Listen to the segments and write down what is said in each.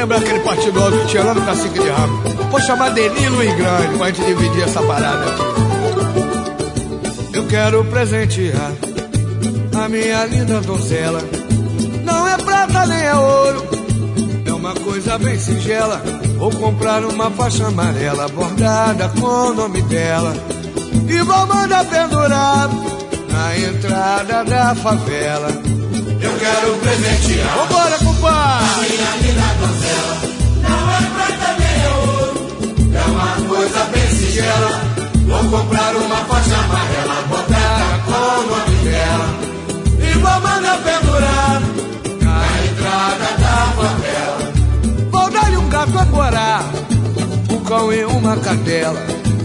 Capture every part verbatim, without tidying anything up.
lembrar aquele partido alto que tinha lá no Cacique de Rabo. Vou chamar Denilo e Grande pra gente dividir essa parada aqui. Eu quero presentear a minha linda donzela. Não é prata nem é ouro, é uma coisa bem singela. Vou comprar uma faixa amarela bordada com o nome dela e vou mandar pendurar na entrada da favela. Eu quero presentear, vambora, compadre, a minha linda donzela. Não é prata nem é ouro, é uma coisa bem singela. Vou comprar uma faixa amarela bordada com o nome dela e vou mandar pendurar na entrada da favela. Vou dar-lhe um gato agora, um cão e uma cadela,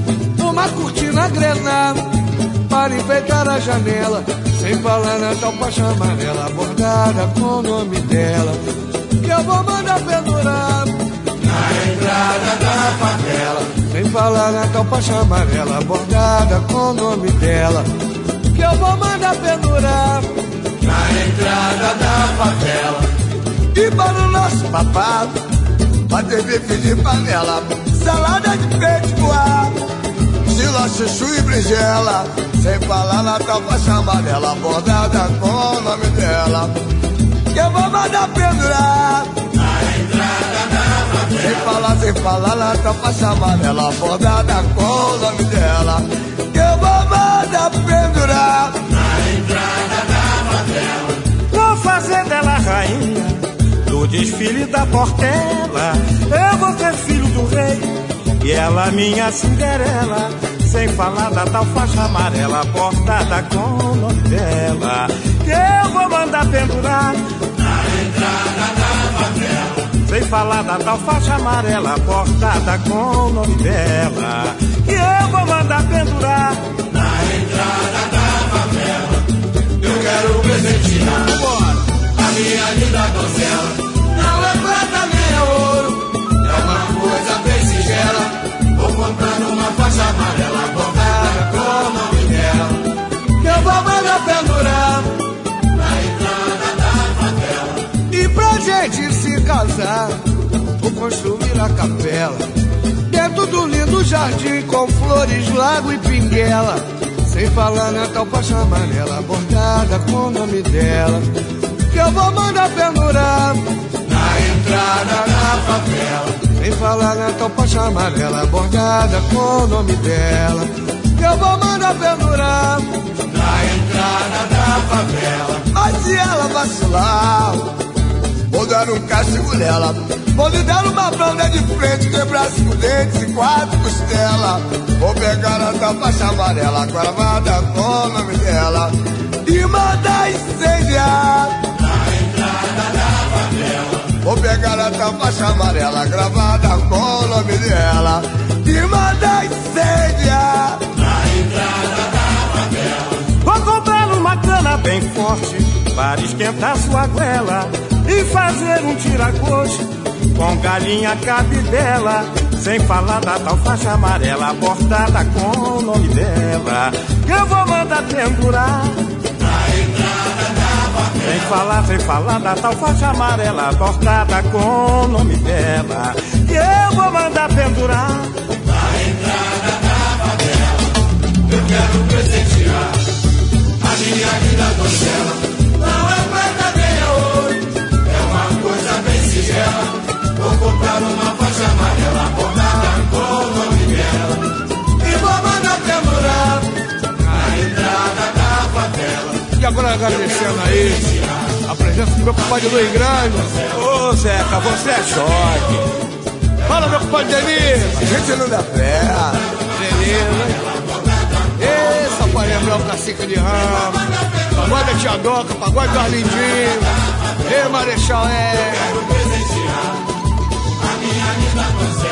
uma cortina grená para enfeitar a janela. Sem falar na tal faixa amarela bordada com o nome dela, que eu vou mandar pendurar na entrada da favela. Sem falar na tal faixa amarela bordada com o nome dela, que eu vou mandar pendurar na entrada da favela. E para o nosso papado, bater bife de panela, salada de peito voado, estilo chuchu e berinjela. Sem falar na tal faixa amarela bordada com o nome dela, que eu vou mandar pendurar na entrada da favela. Sem falar, sem falar na tal faixa amarela bordada com o nome dela, que eu vou mandar pendurar na entrada da favela. Vou fazer dela rainha do desfile da Portela. Eu vou ser filho do rei e ela minha Cinderela. Sem falar da tal faixa amarela bordada com o nome dela, que eu vou mandar pendurar na entrada da favela. Sem falar da tal faixa amarela bordada com o nome dela, que eu vou mandar pendurar na entrada da favela. Eu quero presentear a minha linda donzela. Não é prata nem é ouro, é uma coisa bem singela. Vou comprar uma faixa amarela bordada com o nome dela, que eu vou mandar pendurar na entrada da favela. E pra gente se casar, vou construir a capela dentro do lindo jardim com flores, lago e pinguela. Sem falar na tal faixa amarela bordada com o nome dela, que eu vou mandar pendurar na entrada da favela. Sem falar na tal faixa amarela bordada com o nome dela, que eu vou mandar pendurar na entrada da favela. Mas se ela vacilar, vou dar um castigo nela. Vou lhe dar uma banda de frente, quebrar cinco dentes e quatro costelas. Vou pegar a tal faixa amarela gravada com o nome dela e mandar incendiar na entrada da favela. Vou pegar a tal faixa amarela gravada com o nome dela e mandar incendiar na entrada da favela. Vou comprar uma cana bem forte para esquentar sua goela e fazer um tira-gosto com galinha cabidela. Sem falar da tal faixa amarela bordada com o nome dela, que eu vou mandar pendurar na entrada da favela. Sem falar, sem falar da tal faixa amarela bordada com o nome dela, que eu vou mandar pendurar na entrada da favela. Eu quero presentear a minha linda donzela. Não é prata nem é ouro, é uma coisa bem singela. Vou comprar uma faixa amarela bordada com o nome dela e vou mandar pendurar na entrada da favela. E agora agradecendo aí a presença do meu compadre Luiz Grande. Ô Zeca, você é choque. Fala, meu compadre Denise. A gente não dá pé. Beleza. Essa pra lembrar o Cacique de Ramos, pagode da Tia Doca, pagode do Arlindinho. Ei, Marechal, é. Quero presentear a minha linda donzela.